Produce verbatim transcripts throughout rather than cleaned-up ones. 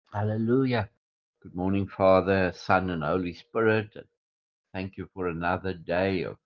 Hallelujah. Good morning, Father, Son, and Holy Spirit. And thank you for another day of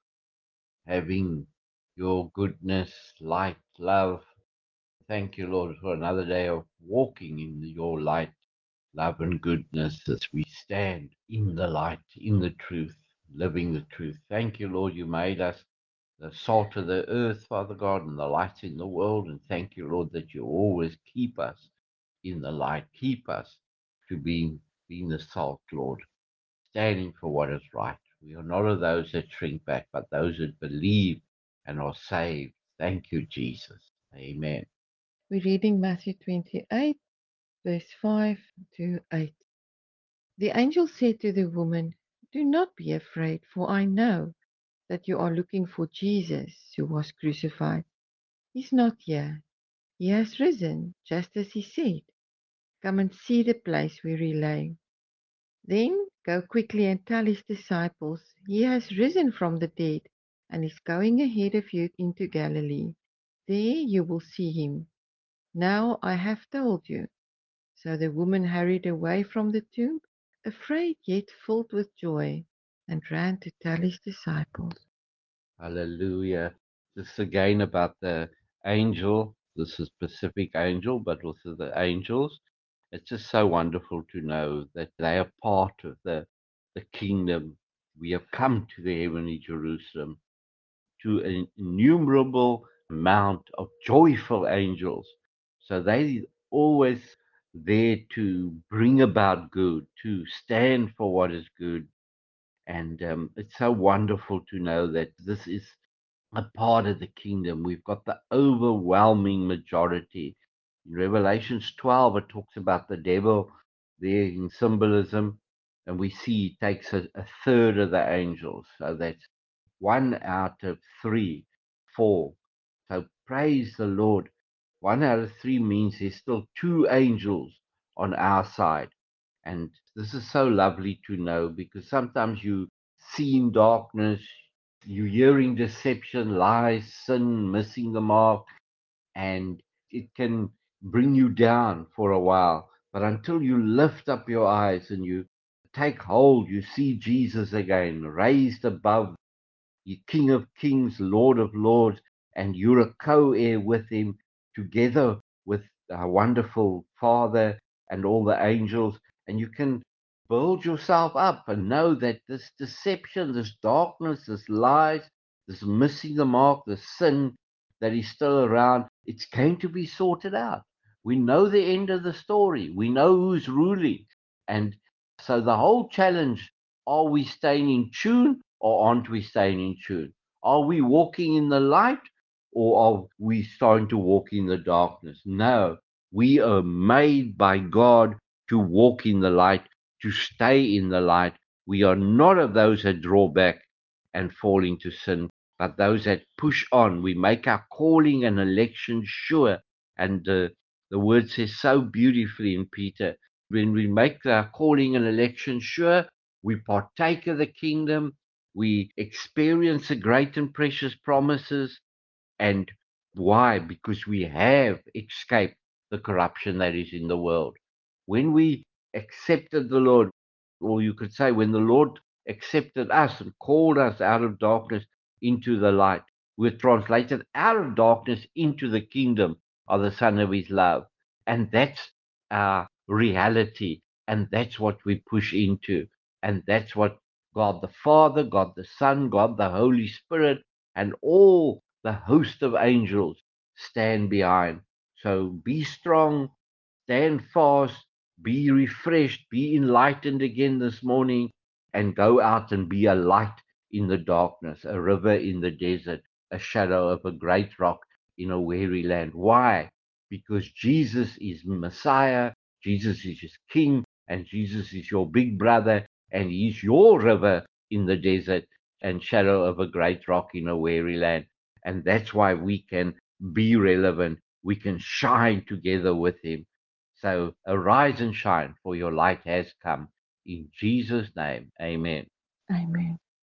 having your goodness, light, love. Thank you, Lord, for another day of walking in your light, love, and goodness as we stand in the light, in the truth, living the truth. Thank you, Lord, you made us the salt of the earth, Father God, and the light in the world. And thank you, Lord, that you always keep us in the light, keep us to being, being the salt, Lord, standing for what is right. We are not of those that shrink back, but those that believe and are saved. Thank you, Jesus. Amen. We're reading Matthew twenty-eight, verse five to eight. The angel said to the woman, "Do not be afraid, for I know that you are looking for Jesus who was crucified. He's not here. He has risen, just as he said. Come and see the place where he lay. Then go quickly and tell his disciples, he has risen from the dead and is going ahead of you into Galilee. There you will see him. Now I have told you." So the woman hurried away from the tomb, afraid yet filled with joy, and ran to tell his disciples. Hallelujah. This again about the angel. This is specific angel, but also the angels. It's just so wonderful to know that they are part of the, the kingdom. We have come to the heavenly Jerusalem, to an innumerable amount of joyful angels. So they always there to bring about good, to stand for what is good. And um, it's so wonderful to know that this is a part of the kingdom. We've got the overwhelming majority. In Revelations twelve, it talks about the devil there in symbolism, and we see he takes a, a third of the angels. So that's one out of three, four. So praise the Lord. One out of three means there's still two angels on our side. And this is so lovely to know because sometimes you see in darkness, you hearing deception, lies, sin, missing the mark, and it can bring you down for a while. But until you lift up your eyes and you take hold, you see Jesus again, raised above, the King of Kings, Lord of Lords, and you're a co heir with him together with our wonderful Father and all the angels. And you can build yourself up and know that this deception, this darkness, this lies, this missing the mark, the sin that is still around, it's going to be sorted out. We know the end of the story. We know who's ruling. And so the whole challenge, are we staying in tune or aren't we staying in tune? Are we walking in the light or are we starting to walk in the darkness? No, we are made by God to walk in the light, to stay in the light. We are not of those that draw back and fall into sin, but those that push on. We make our calling and election sure. And uh, the word says so beautifully in Peter, when we make our calling and election sure, we partake of the kingdom, we experience the great and precious promises. And why? Because we have escaped the corruption that is in the world. When we accepted the Lord, or you could say, when the Lord accepted us and called us out of darkness into the light, we're translated out of darkness into the kingdom of the Son of His love. And that's our reality. And that's what we push into. And that's what God the Father, God the Son, God the Holy Spirit, and all the host of angels stand behind. So be strong, stand fast, be refreshed, be enlightened again this morning, and go out and be a light in the darkness, a river in the desert, a shadow of a great rock in a weary land. Why? Because Jesus is Messiah, Jesus is his King, and Jesus is your big brother, and he's your river in the desert and shadow of a great rock in a weary land. And that's why we can be relevant. We can shine together with him. So arise and shine, for your light has come. In Jesus' name, amen. Amen.